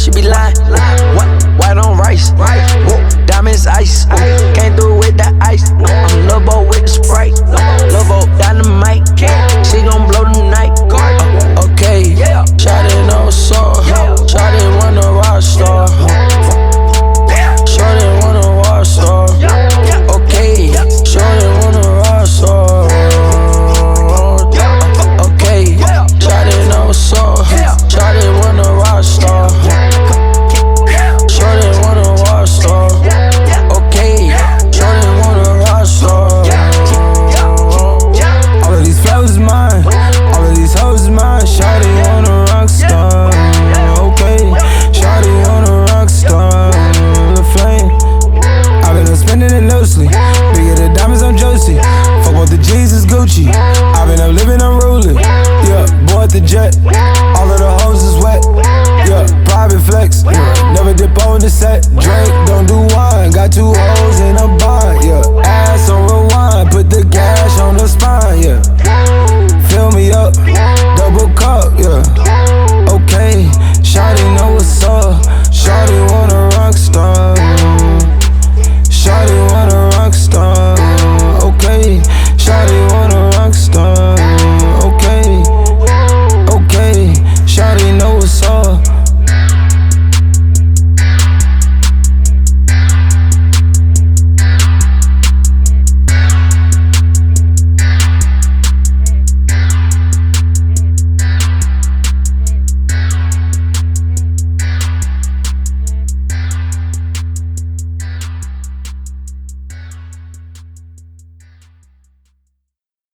she be lying. White on rice, diamonds ice. Came through with the ice. I'm Lil Bo with the Sprite. Lil Bo dynamite. She gon' blow the night. Okay, shawty no soul. Shawty wanna rock star. Shawty wanna rock star. Okay, shawty wanna rock star. Okay, shawty no soul. Shawty wanna rock star. Shawty wanna rock star. Okay, shawty wanna rock star. All of these flowers is mine. All of these hoes is mine. Shawty wanna rock star. Okay, shawty wanna rock star. The flame. I've been spending it loosely. Bigger the diamonds on Josie. Fuck with the Jesus Gucci. I've been up living unruly. Yeah, bought the jet. All of the hoes is wet. Yeah, private flex. Never dip on the set. Drink